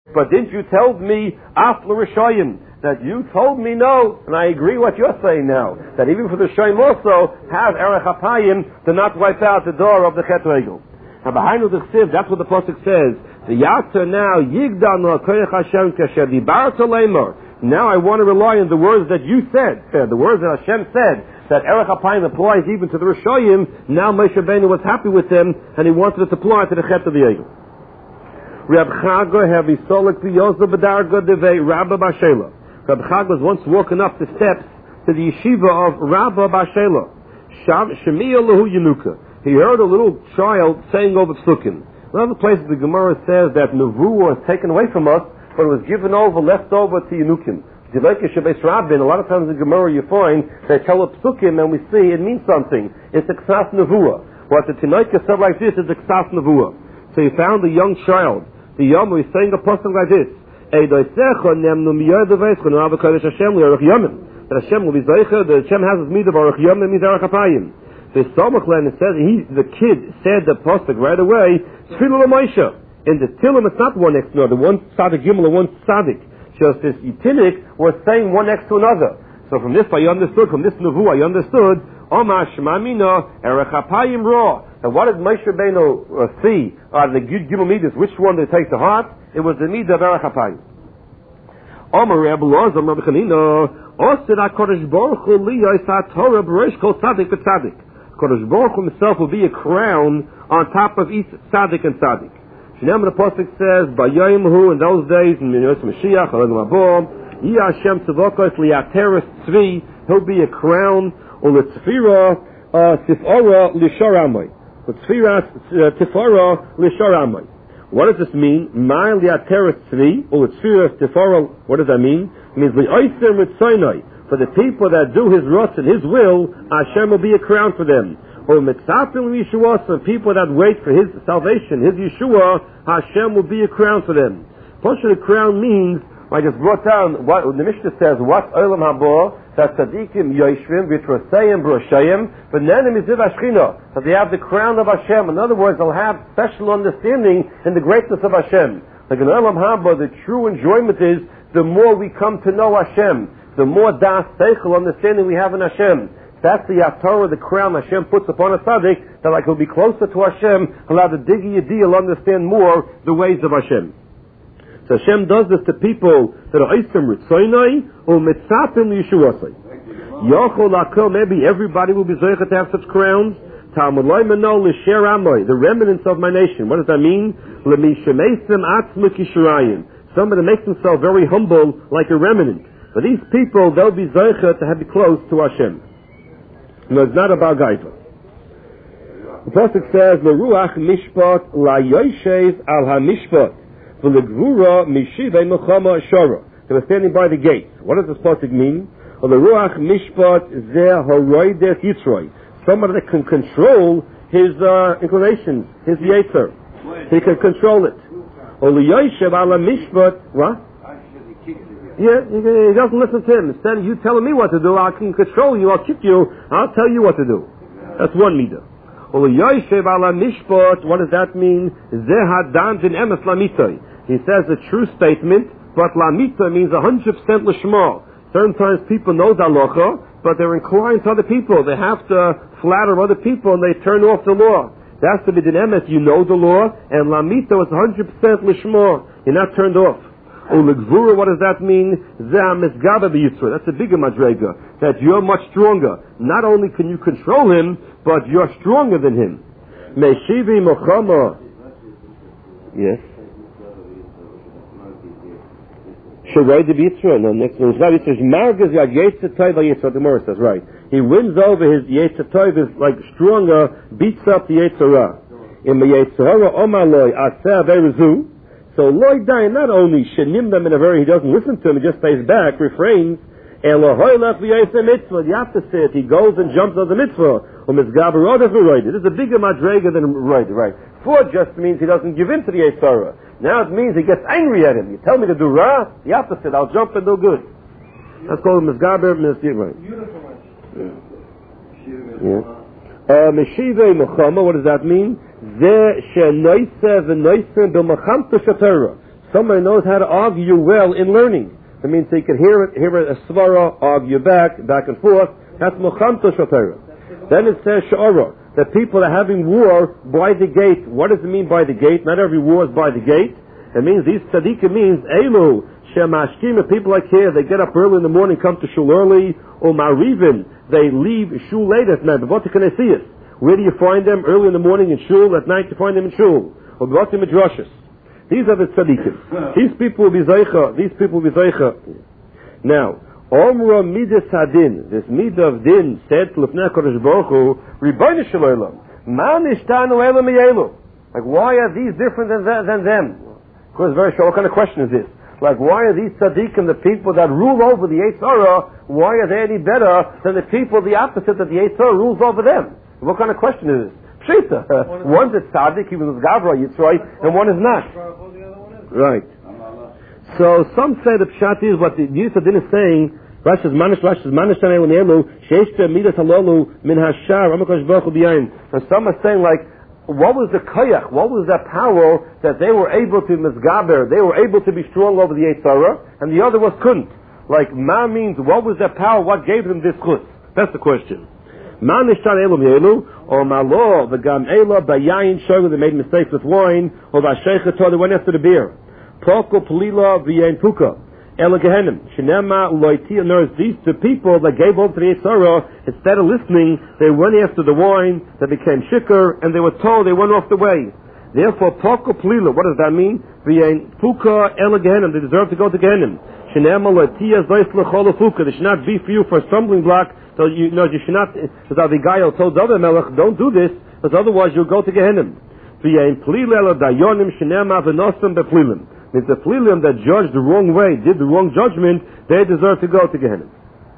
But didn't you tell me after Rishayim that you told me no? And I agree what you're saying now, that even for the Rishayim also have Erech HaPayim to not wipe out the door of the Chet Regel. Now behind the Chsiv, that's what the Pasuk says. The Yatzer now Yigdan L'Koyach Hashem Kasher Dibarta Lemor. Now I want to rely on the words that you said, the words that Hashem said, that Erech HaPayim applies even to the Rishayim. Now Moshe Rabbeinu was happy with them, and he wanted it to apply to the Chet of the Egel. Reb Chaga Hevi Solik Piyoza B'Darga Devei Rabba Bashela. Reb Chaga was once walking up the steps to the yeshiva of Rabba Bashela. Shemiya Lahu Yenuka. He heard a little child saying over Psukim. In other places the Gemara says that Nevuah was taken away from us, but it was given over, left over to Yenukim. A lot of times in Gemara you find they tell a Psukim and we see it means something. It's a Ksas Nevuah. What the Tinaika said like this is a Ksas Nevuah. So he found a young child. The Yom is saying a pasuk like this: that Hashem will be zeicher. That Hashem has his midah of Aruch Yom, that means Erech HaPayim. The Samachlan said the kid said the pasuk right away. Tfilu l'Moshe. In the Tilim, it's not one next to another. One tzaddik gimel and one tzaddik. Just this Yitinik was saying one next to another. So from this I understood. From this nevuah I understood. Omar Shemamina Erech HaPayim Ra. And what did Moshe Rabbeinu see out of the Gimel Midas? Which one did he take to heart? It was the Midah of Erech HaPayim. Omar Reb Elazar Rabbi Chanina Osir HaKadosh Baruch Hu Liyos HaTorah B'Rosh Kol Tzaddik V'Tzaddik. Kadosh Baruch Hu himself will be a crown on top of each tzaddik and tzaddik. Shneim the pasuk says, "Bayayim Hu in those days in Yos Mashiach Halag Mabom Yi Hashem Tzavokos Liateres Tzvi. He'll be a crown or the Tzfira Tifara Lisharamai. Tifara Lisharamai. What does this mean? My Liateres Tzvi or Tzfira Tifara. What does that mean? It means Li'Oiser Mitzayinai. For the people that do His Rutz and His will, Hashem will be a crown for them. Or Mitzapim Yeshua, for people that wait for His salvation, His Yeshua, Hashem will be a crown for them. Pasha, the crown means, I just brought down what the Mishnah says, what Olam Haba, that Tzadikim Yoshvim, Vitrosayim, Broshayim, V'nenim Yiziv Ashchina, that they have the crown of Hashem. In other words, they'll have special understanding in the greatness of Hashem. Like in Olam Haba, the true enjoyment is, the more we come to know Hashem, the more das seichel understanding we have in Hashem. That's the Yatorah, the crown Hashem puts upon a tzaddik, that like he'll be closer to Hashem, he'll have the digi yadi, he'll understand more the ways of Hashem. So Hashem does this to people that are Eistem Ritzoinai, or Mitzapim Yeshuasai. Yochol Lakel, maybe everybody will be zoichet to have such crowns. Talmud Loi Mano L'Sher Amoy, the remnants of my nation. What does that mean? L'mishameisim atzmuk yishurayim. Somebody makes himself very humble, like a remnant. But these people, they'll be zeicha to be close to Hashem. No, it's not about Gaiva. The pasuk says, "L'ruach mishpat la yoshev al hamishpat v'legvura mishivei mechama shara." They were standing by the gates. What does this pasuk mean? L'ruach mishpat zeh haroides yitzroi. Somebody that can control his inclinations, his yetzer. He can control it. Or l'yoshev al hamishpat, what? Yeah, he doesn't listen to him. Instead of you telling me what to do, I can control you, I'll kick you, I'll tell you what to do. That's one midah. What does that mean? He says a true statement, but lamita means 100% lishma. Sometimes people know the halacha, but they're inclined to other people. They have to flatter other people and they turn off the law. That's the bidin emes, you know the law, and lamita is 100% lishma. You're not turned off. Ulegvura, what does that mean? That's a bigger madrega, that you're much stronger. Not only can you control him, but you're stronger than him. Meshivi Mochama. Yes. Sharei de Yitzra. No, next one. It says, Margaz Yad Yetzir Tov Yitzra. The Gemara says, right. He wins over his Yetzir Tov, is like stronger, beats up the Yetzirah. In the Yetzirah, Omaloi, Aseh Verezu. So Loi Dayan, not only shenim them in a very, he doesn't listen to him, he just stays back, refrains. Elohoylach v'yosem mitzvah. You have to say it. He goes and jumps on the mitzvah. This is a bigger madrega than right. For just means he doesn't give in to the Yetzirah. Now it means he gets angry at him. You tell me to do ra, the opposite. I'll jump and do good. That's called Mizgaber, right. Meshive Mechama, what does that mean? somebody knows how to argue well in learning. That means they can hear a svara, argue back and forth. That's Mochamto Shotera. Then it says Sha'ara, that people are having war by the gate. What does it mean by the gate? Not every war is by the gate. It means these tzaddikim means Elu, Shemashkim, people like here, they get up early in the morning, come to shul early, or Marivin, they leave shul late at night. But what can I see it? Where do you find them? Early in the morning in shul, at night you find them in shul. Or what in midrashos. These are the tzaddikim. These people will be zeicha. Now, Omra midas hadin, this midah of din said to Lefnei HaKadosh Baruch Hu, Ribono Shel Olam, ma nishtanu elu miyelu. Like, why are these different than them? Of course, very sure. What kind of question is this? Like, why are these tzaddikim, the people that rule over the Yetzer Hara, why are they any better than the people, the opposite, that the Yetzer Hara rules over them? What kind of question is this? Pshita. One's a tzaddik, he was Gavra Yitzray, and one is not. Right. So some say the pshat is what the Yisra Din is saying. Rash's manish tanei l'ne'elu sheishta midas halalu min hashar amakosh baruch b'yayin. And some are saying like, what was the koyach? What was that power that they were able to misgaber? They were able to be strong over the Yetzer Hara, and the other was couldn't. Like ma means what was that power? What gave them this chus? That's the question. Ma nishtan elu mi'elu or ma lo v'gam ela b'yayin shogu, they made mistakes with wine, or v'asheicha they went after the beer. Proko Pelila v'yein puka. Ela Gehenim. Shinema loitia. These two people that gave over to the Yetzer Hara, instead of listening, they went after the wine, they became shikar, and they were told they went off the way. Therefore, Proko Pelila, what does that mean? V'yein puka Ela Gehenim. They deserve to go to Gehenim. Shinema loitia zois l'chol puka. They should not be for you for a stumbling block. So you should not, as Abigail told the other Melech, don't do this, because otherwise you'll go to Gehenim. V'yein Pelila Ela Dayonim Shinema v'nosam bePelilim. If the Pelilim that judged the wrong way, did the wrong judgment, they deserve to go to Gehenna.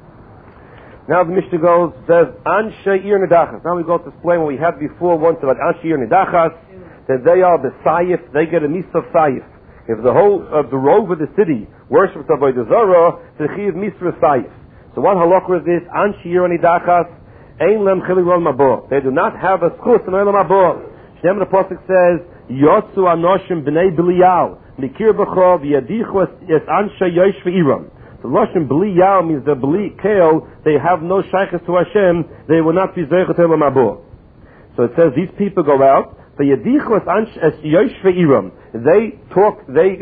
Now the Mishnah goes, says, Anshe Ir Nedachas. Now we go to explain what we had before once about Anshe Ir Nedachas, that they are the Sayif, they get a Misa of Sayif. If the whole of the rove of the city worships Avodah Zarah, the Chiv Misra Sayif. So what halakha is this? Anshe Ir Nedachas, Ein Lem Chili Rol Mabor. They do not have a schus in Olam Mabor. Shem the Pasuk says, Yotzu Anoshim B'nei B'liyal. Mikir b'chov yadichu es anshe yosh v'iram. The Lashon b'li yal means the b'li kale, they have no shaykhs to Hashem, they will not be zeichet el mabur. So it says these people go out, the yadichu es anshe es yosh v'iram. They talk, they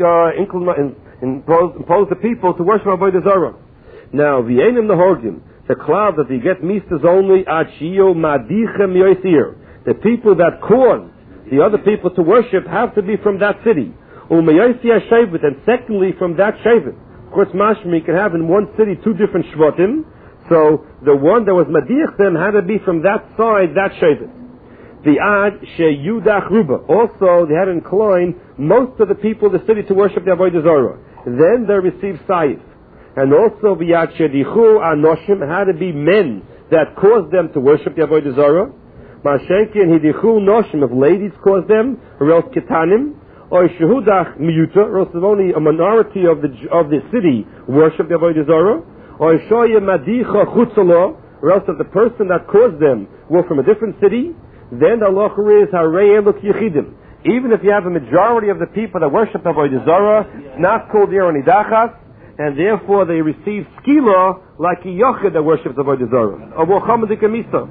impose the people to worship Avodah Zarah. Now v'yenim nehorgim, the cloud that they get mistas only ad shiyo madichem yoisir. The people that cause the other people to worship have to be from that city. And secondly, from that Shevet. Of course, Mashmi can have in one city two different Shvatim. So the one that was Madiach them had to be from that side, that Shevet. The Ad Sheyudach Ruba. Also, they had to incline most of the people of the city to worship the Avodah Zarah. Then they received Saif. And also, the Ad Shedichu Anoshim had to be men that caused them to worship the Avodah Zarah. Mashenki and Hidichu Noshim, if ladies caused them, or else Ketanim. Or Shehudach Miyuta, or else only a minority of the city worship the Avodah Zarah. Or Shoya Madicha Chutzalo, or else if the person that caused them were from a different city, then the halacha is Harei Eluk Yechidim. Even if you have a majority of the people that worship Avodah Zarah, it's not called Ir Nidachas, and therefore they receive skila like a yochid that worships Avodah Zarah. Or Mochamedik Amisa.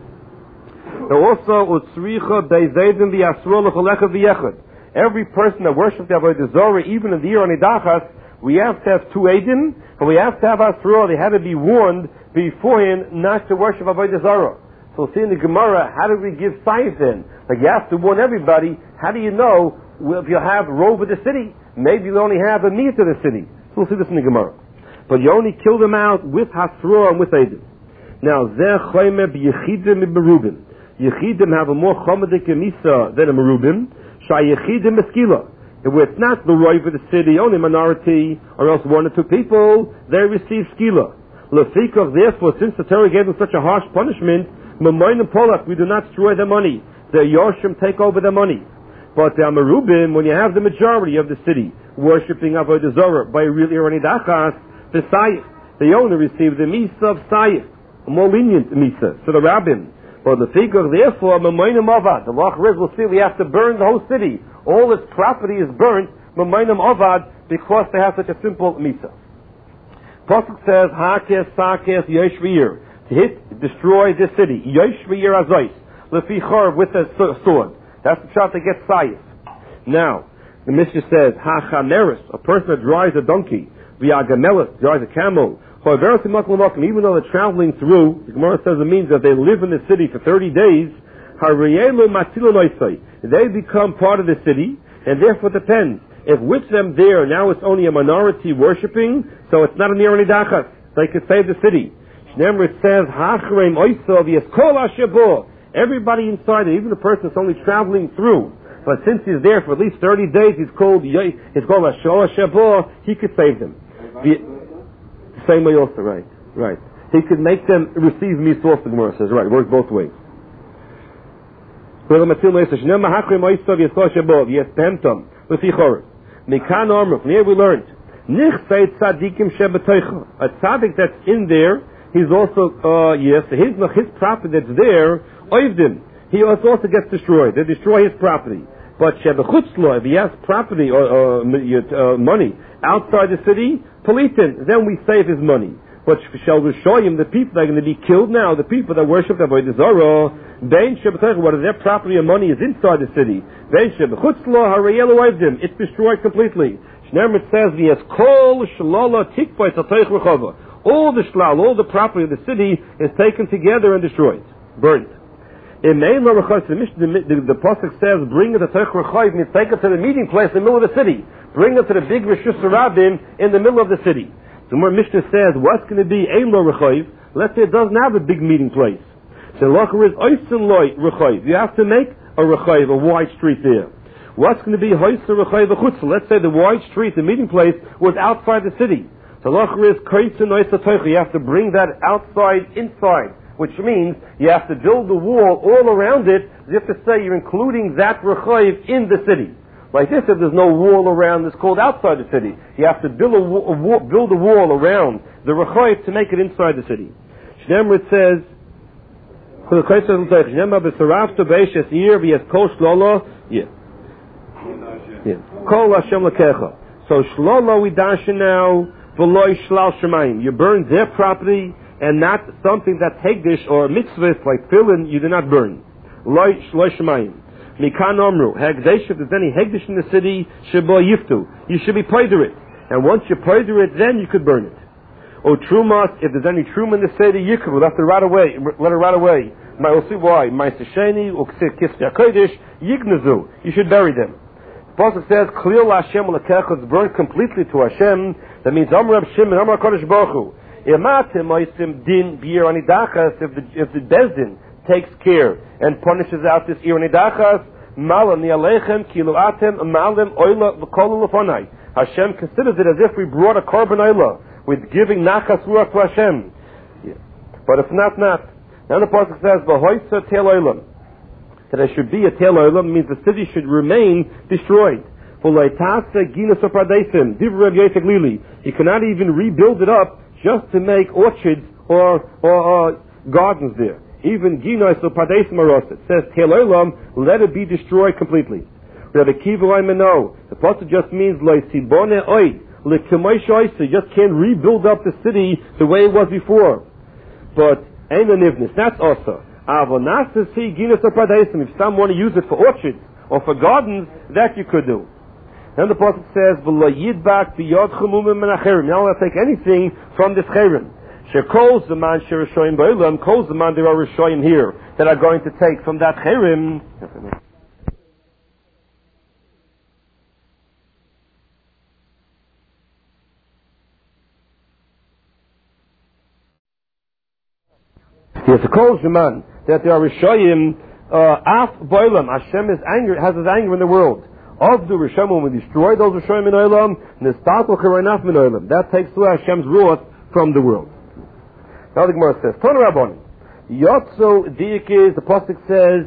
Now also Utzricha Beizedin V'Yasro L'Cholecha V'Yechad. Every person that worships the Avodah Zarah, even in the Ir Nidachas, we have to have two Eidim, and we have to have Asra. They had to be warned beforehand not to worship Avodah Zarah. So see in the Gemara, how do we give Saif then? Like you have to warn everybody. How do you know if you have rove of the city? Maybe you only have a meat of the city. So we'll see this in the Gemara. But you only kill them out with Hasra and with Eidim. Now, Zeh Choyme B'Yechidim B'Merubim. Yechidim have a more Chomedik Misa than a Merubim. Shayechidim Eskila. If it's not the rove of the city, only minority, or else one or two people, they receive skila. Lefikach, therefore, since the Torah gave them such a harsh punishment, Mamoin and Polach, we do not destroy their money. The Yoshim take over their money. But the Amarubim, when you have the majority of the city worshipping Avodah Zarah by a real Ir Nidachas, the Sayif, they only receive the Misa of Sayif, a more lenient Misa, so the Rabbim. But the figure, therefore, the law is, we'll see, we have to burn the whole city. All its property is burnt M'mainam Avad, because they have such a simple mitzvah. Pasuk says, Hakes, Sakes, Yesh V'yir, to destroy this city. Yesh V'yir Azois, Lefi Chorv, with a sword. That's the shot that gets Sayif. Now, the Mishnah says, Hachameris, a person that drives a donkey, V'yagamelis, drives a camel, even though they're traveling through, the Gemara says it means that they live in the city for 30 days, they become part of the city, and therefore it depends. If with them there, now it's only a minority worshipping, so it's not a nir nidachas. They could save the city. Shneimar it says, everybody inside it, even the person that's only traveling through, but since he's there for at least 30 days, he's called Ashol Shabo, he could save them. Same way also, right. He could make them receive mitzvot, the Gemara says, right, it works both ways. From here we learned, a tzaddik that's in there, he's also, his property that's there, he also gets destroyed. They destroy his property. But if he has property or money outside the city, politin, then we save his money. But shall we show him the people that are going to be killed now, the people that worship the Avodah Zarah, what is their property or money is inside the city. It's destroyed completely. Shneimar says, all the shlal, all the property of the city is taken together and destroyed, burnt. The pasuk says, bring it to Teich Rechaim, means take it to the meeting place in the middle of the city. Bring it to the big Rishus Rabbim in the middle of the city. The more Mishnah says, what's going to be Ein Lo Rechaim? Let's say it doesn't have a big meeting place. So Locher is Oisen Loi Rechaim. You have to make a Rechaim, a wide street there. What's going to be Hoyser Rechaim V'chutz? Let's say the wide street, the meeting place, was outside the city. So Locher is Koysen Oisa Teicha. You have to bring that outside, inside. Which means you have to build the wall all around it. You have to say you're including that rechayiv in the city. Like this, if there's no wall around, it's called outside the city. You have to build a wall around the rechayiv to make it inside the city. Shneimar says, so shlolo we darshan now, v'loi shlal shemayim. You burn their property, and not something that's hegdish or mitzvahs like tefillin, you do not burn. Loi shemayim. Mikan omru, hegdish, if there's any hegdish in the city, shebo yiftu. You should be payder it. And once you payder it, then you could burn it. O trumas, if there's any truma in the city, you could let it rot away. We'll see why. Ma'aseh or kisvei kodesh, yignazu. You should bury them. The pasuk says, Klil Hashem l'kecha, it's burned completely to Hashem. That means Amar Reb Shimon, Amar Kodesh Baruch Hu. If the Bezdin takes care and punishes out this ir nidachas, Hashem considers it as if we brought a korban oila with giving nachas ruach to Hashem. But if not. Then the pasuk says, that there should be a tel oilam, means the city should remain destroyed. You cannot even rebuild it up just to make orchards or gardens there. Even Ginos or Padesim Aros, it says, Telolam, let it be destroyed completely. Rabbi Kiva Oimeno, the pasuk just means, Loisibone Oid, you just can't rebuild up the city the way it was before. But, Einanivnis, that's also. Avonasasi Ginos or Padesim, if some want to use it for orchards or for gardens, that you could do. Then the pasuk says, now I'll take anything from this cherim. Shekol zaman sherishoyim ba'olam, kol zaman there are rishoyim here that are going to take from that cherim. Yes, a kol zaman that there are rishoyim af ba'olam. Hashem is angry, has his anger in the world. Of the Rishon, when we destroy those Rishon min olam, that takes away Hashem's wrath from the world. Now the Gemara says, Tana Rabban, Yotzu Diikis, the pasuk says,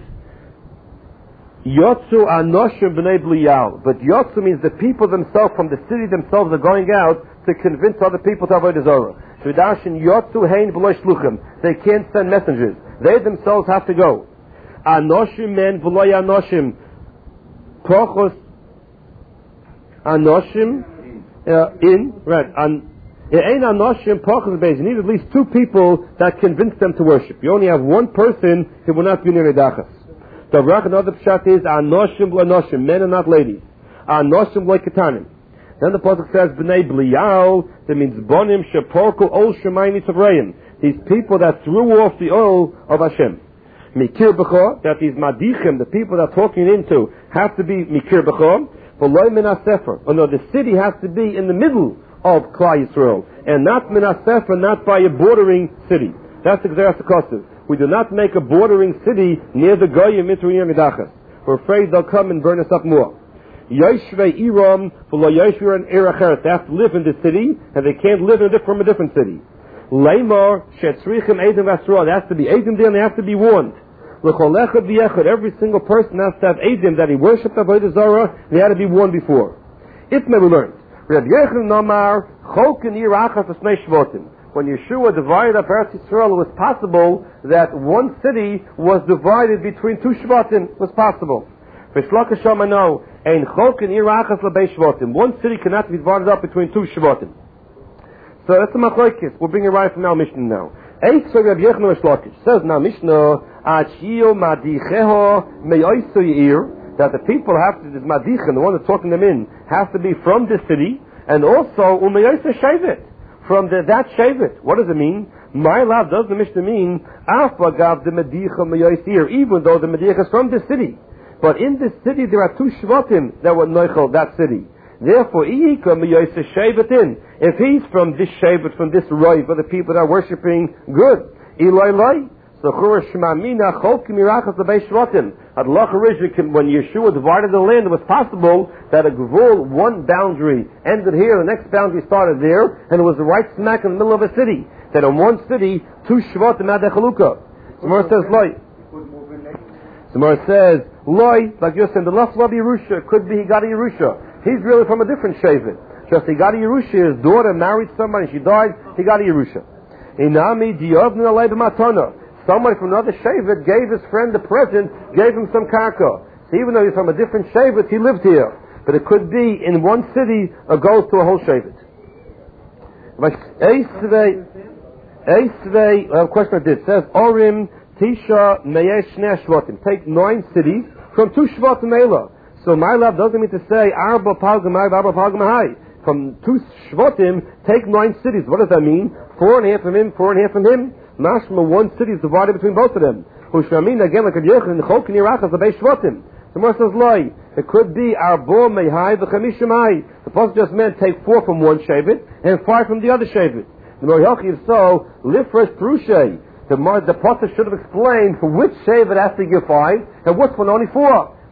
Yotzu Anoshim b'nei Bliyal. But Yotzu means the people themselves, from the city themselves, are going out to convince other people to avoid the Zorah. Shvidashin Yotzu Hein v'lo shluchim. They can't send messengers. They themselves have to go. Anoshim men v'lo Anoshim. Prochos Anoshim you need at least two people that convince them to worship. You only have one person who will not be near Nidachas. The another pshat is Anoshim l'anoshim, men and not ladies. Anoshim l'ketanim. Then the pasuk says B'nei Blial, that means Bonim sheporku ol shemayim yitzavreim. These people that threw off the oil of Hashem. Mikir b'cho, that these madichim, the people that talking into, have to be mikir b'cho. V'loy min ha-sefer. Oh no, the city has to be in the middle of Klal Yisrael, and not min ha-sefer, not by a bordering city. That's the Gzeras HaKosov. We do not make a bordering city near the Goyim Mitruim Midachas. We're afraid they'll come and burn us up more. Yoshvei Iram v'lo yoshvei an ir acheret. They have to live in the city, and they can't live from a different city. Leimor shetzrichim edim v'asroah. There has to be edim there, and they have to be warned. Every single person has to have edim that he worshipped Avodah Zarah. They had to be warned before. It may be learned. When Yeshua divided up Eretz Yisrael, it was possible that one city was divided between two Shvatim. It was possible. One city cannot be divided up between two Shvatim. So that's the machlokes. We'll bring it right from now Mishnah now. Says now Mishnah that the people have to, this madichin, the one that's talking them in, has to be from the city, and also from that shevet. What does it mean? My love, does the Mishnah mean afagav the medicha, even though the medicha is from the city, but in the city there are two shvatim that were noichel that city. Therefore, if he's from this shevet, from this roiv, for the people that are worshiping good, so when Yeshua divided the land, it was possible that a gvul, one boundary ended here, the next boundary started there, and it was right smack in the middle of a city. That in one city, two shvatim had a chalukah. Samar says, loy. Samar says, loy, like you're saying, the last of Yerusha, could be he got a Yerusha. He's really from a different shevet. Just he got a Yerusha, his daughter married somebody, she died, he got a Yerusha. Inami diyavnu alei b'matana. Somebody from another shevet gave his friend a present, gave him some karka. So even though he's from a different shevet, he lived here. But it could be in one city, it goes to a whole shevet. I have a question like this. It says, Orim Tisha Meyesh Shnei Shvatim. Take 9 cities from 2 Shvatim Eila. So my love doesn't mean to say, Arba Palgamai, Arba Palgamai. From 2 Shvatim, take 9 cities. What does that mean? 4.5 from him, 4.5 from him. Mashma, one city is divided between both of them. Hushamin, again, like a Yechon, Chok and Yerachas, the Beis Shvatim. The Gemara says, Loi. It could be Arbo Mehai, the Chamishimai. The Pasuk just meant take 4 from one Shevet and 5 from the other Shevet. The Morihachi is so, Lifresh Prushay. The Pasuk should have explained for which Shevet has to give 5 and which one only 4.